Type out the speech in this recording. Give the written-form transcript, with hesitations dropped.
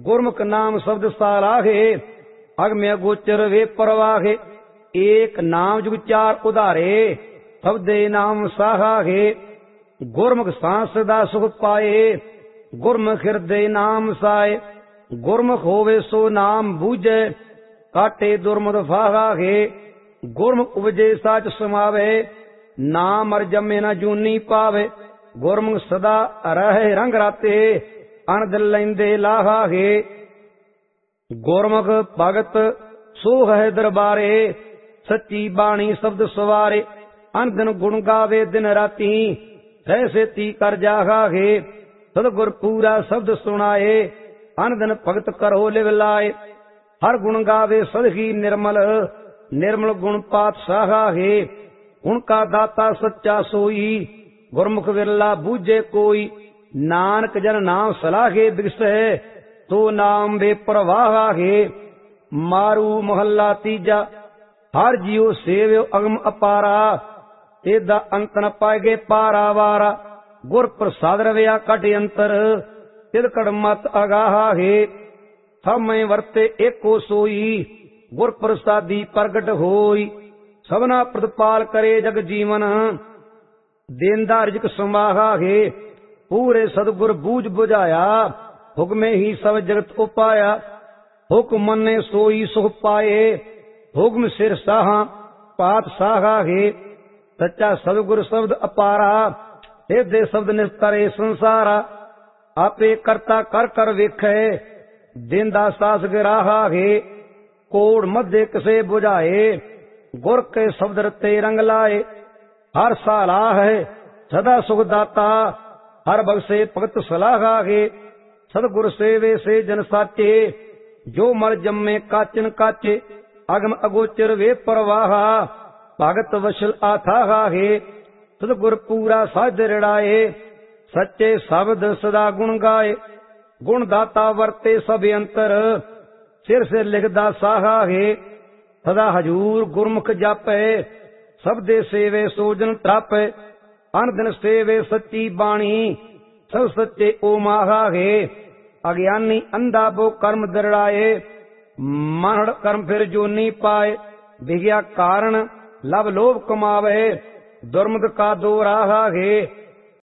गुरमुख नाम शब्द साराहे, अगम्य गोचर वे परवाहे। एक नाम जुग चार उधारे, शब्दे नाम साहाहे। गुरमुख सांस सदा सुख पाए, गुरमुख हृदय नाम साए। गुरमुख होवे सो नाम बूझे, काटे दुर्मद फाहाहे। गुरमुख उपजे साच समावे, नाम अर जमे न जूनी पावे। गुरमुख सदा रहे रंग राते, अनदिल लैंदे लाहाहे। गुरमुख भगत सो है दरबारे, सच्ची बाणी शब्द सवारे। अनदिन गुण गावे दिन राती, ऐसे ती कर जाहाहे। सतगुर पूरा शब्द सुनाए, अनदिन भगत करो लिव लाए। हर गुण गावे सदही निर्मल, निर्मल गुण पात साहाहे। उनका दाता सच्चा सोई, गुरमुख विरला बूझे कोई। नानक जन नाम सलाहे बिगसै, तो नाम वे प्रवाहाहे। मारू मोहल्ला तीजा, हर जियो सेव्यो अगम अपारा। तेदा अंत न पाएगे पारा वारा, गुर प्रसाद रविया कट अंतर। तिद कड़ मत अगाहाहे, समय वर्ते एको सोई। गुर प्रसादी प्रगट होई, सबना प्रतिपाल करे जग जीवन। देंदा रिजक समाहाहे, पूरे सदगुर बूझ बुझाया। हुक्मे ही सब जगत उपाया, हुक्म मने सोई सुख पाए। हुक्म सिर साहा पात साहाहे, सच्चा सदगुर शब्द अपारा। दे शब्द निस्तरे संसारा, आपे करता कर कर वेखे। देंदा सास गिराहाहे, कोड़ मध्य किसे बुझाए। गुर के शब्द रते रंग लाए, हर सालाह है सदा सुख दाता। हर बगसे भगत सलाहाहे, सदगुर सेवे से जन साचे। जो मर जम्मे काचन काचे, अगम अगोचर वे परवाहा। भगत वशल आथाहाहे, सदगुर पूरा साध रिड़ाए। सच्चे शब्द सदा गुण गाए, गुण दाता वर्ते सब अंतर। सिर से लिखदा साहाहे, सदा हजूर गुरमुख जापे। सबदे सेवे सोजन त्रापे, अनदिन सेवे सच्ची बाणी। सब सच्चे ओ माहाहे, अज्ञानी अंधा बो कर्म दरड़ाए। मनड़ कर्म फिर जो नी पाए, विज्ञा कारण लब लोभ कमावे। दुर्मद का दो राहाहे,